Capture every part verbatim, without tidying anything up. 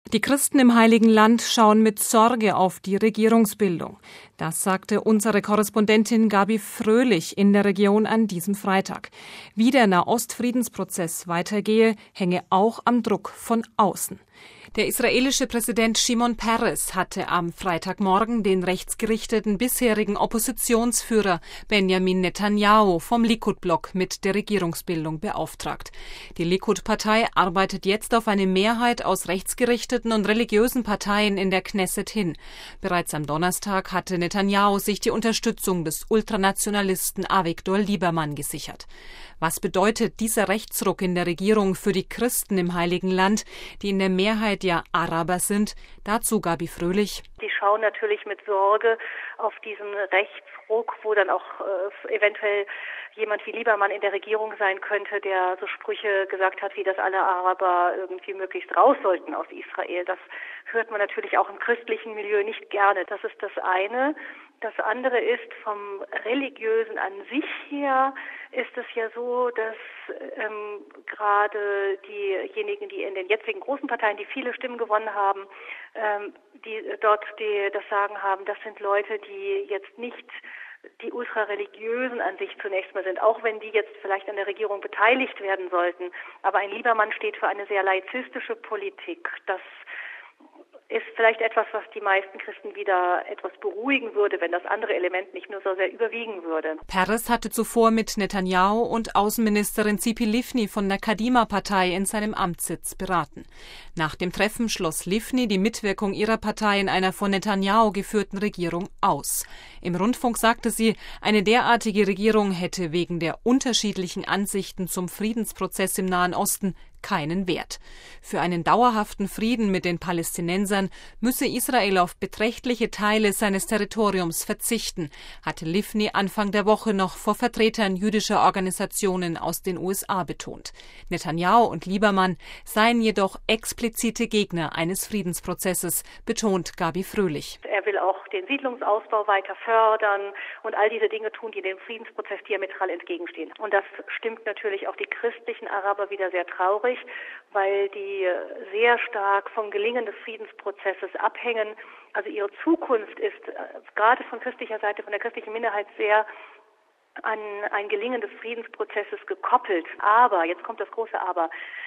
Die Christen im Heiligen Land schauen mit Sorge auf die Regierungsbildung. Das sagte unsere Korrespondentin Gabi Fröhlich in der Region an diesem Freitag. Wie der Nahost-Friedensprozess weitergehe, hänge auch am Druck von außen. Der israelische Präsident Shimon Peres hatte am Freitagmorgen den rechtsgerichteten bisherigen Oppositionsführer Benjamin Netanyahu vom Likud-Block mit der Regierungsbildung beauftragt. Die Likud-Partei arbeitet jetzt auf eine Mehrheit aus rechtsgerichteten und religiösen Parteien in der Knesset hin. Bereits am Donnerstag hatte Netanyahu sich die Unterstützung des Ultranationalisten Avigdor Lieberman gesichert. Was bedeutet dieser Rechtsruck in der Regierung für die Christen im Heiligen Land, die in der Mehrheit ja Araber sind? Dazu Gabi Fröhlich. Die schauen natürlich mit Sorge auf diesen Rechtsruck, wo dann auch äh, eventuell jemand wie Lieberman in der Regierung sein könnte, der so Sprüche gesagt hat, wie dass alle Araber irgendwie möglichst raus sollten aus Israel. Das hört man natürlich auch im christlichen Milieu nicht gerne. Das ist das eine. Das andere ist, vom Religiösen an sich her ist es ja so, dass ähm, gerade diejenigen, die in den jetzigen großen Parteien, die viele Stimmen gewonnen haben, ähm, die dort die das Sagen haben, das sind Leute, die jetzt nicht die Ultrareligiösen an sich zunächst mal sind, auch wenn die jetzt vielleicht an der Regierung beteiligt werden sollten. Aber ein Lieberman steht für eine sehr laizistische Politik. Das ist vielleicht etwas, was die meisten Christen wieder etwas beruhigen würde, wenn das andere Element nicht nur so sehr überwiegen würde. Peres hatte zuvor mit Netanyahu und Außenministerin Tzipi Livni von der Kadima-Partei in seinem Amtssitz beraten. Nach dem Treffen schloss Livni die Mitwirkung ihrer Partei in einer von Netanyahu geführten Regierung aus. Im Rundfunk sagte sie, eine derartige Regierung hätte wegen der unterschiedlichen Ansichten zum Friedensprozess im Nahen Osten keinen Wert. Für einen dauerhaften Frieden mit den Palästinensern müsse Israel auf beträchtliche Teile seines Territoriums verzichten, hatte Livni Anfang der Woche noch vor Vertretern jüdischer Organisationen aus den U S A betont. Netanyahu und Lieberman seien jedoch explizite Gegner eines Friedensprozesses, betont Gabi Fröhlich. Er will auch den Siedlungsausbau weiter fördern und all diese Dinge tun, die dem Friedensprozess diametral entgegenstehen. Und das stimmt natürlich auch die christlichen Araber wieder sehr traurig, weil die sehr stark vom Gelingen des Friedensprozesses abhängen. Also ihre Zukunft ist äh, gerade von christlicher Seite, von der christlichen Minderheit sehr an ein Gelingen des Friedensprozesses gekoppelt. Aber, jetzt kommt das große Aber,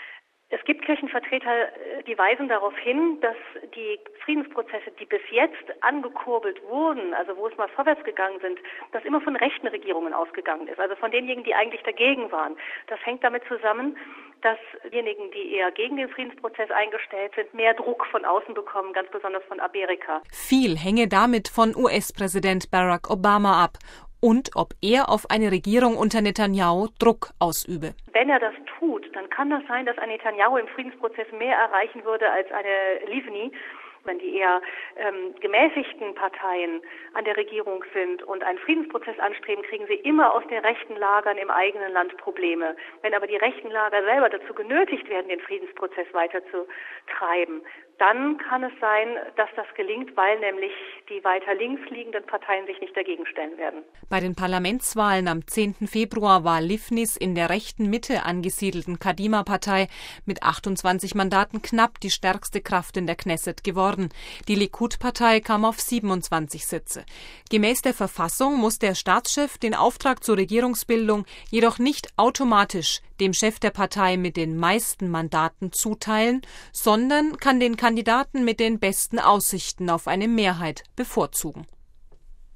es gibt Kirchenvertreter, die weisen darauf hin, dass die Friedensprozesse, die bis jetzt angekurbelt wurden, also wo es mal vorwärts gegangen sind, dass immer von rechten Regierungen ausgegangen ist, also von denjenigen, die eigentlich dagegen waren. Das hängt damit zusammen, dass diejenigen, die eher gegen den Friedensprozess eingestellt sind, mehr Druck von außen bekommen, ganz besonders von Amerika. Viel hänge damit von U S-Präsident Barack Obama ab und ob er auf eine Regierung unter Netanyahu Druck ausübe. Wenn er das tut, dann kann das sein, dass ein Netanyahu im Friedensprozess mehr erreichen würde als eine Livni. Wenn die eher ähm, gemäßigten Parteien an der Regierung sind und einen Friedensprozess anstreben, kriegen sie immer aus den rechten Lagern im eigenen Land Probleme. Wenn aber die rechten Lager selber dazu genötigt werden, den Friedensprozess weiterzutreiben, dann kann es sein, dass das gelingt, weil nämlich die weiter links liegenden Parteien sich nicht dagegen stellen werden. Bei den Parlamentswahlen am zehnten Februar war Livnis in der rechten Mitte angesiedelten Kadima-Partei mit achtundzwanzig Mandaten knapp die stärkste Kraft in der Knesset geworden. Die Likud-Partei kam auf siebenundzwanzig Sitze. Gemäß der Verfassung muss der Staatschef den Auftrag zur Regierungsbildung jedoch nicht automatisch dem Chef der Partei mit den meisten Mandaten zuteilen, sondern kann den Kandidaten mit den besten Aussichten auf eine Mehrheit bevorzugen.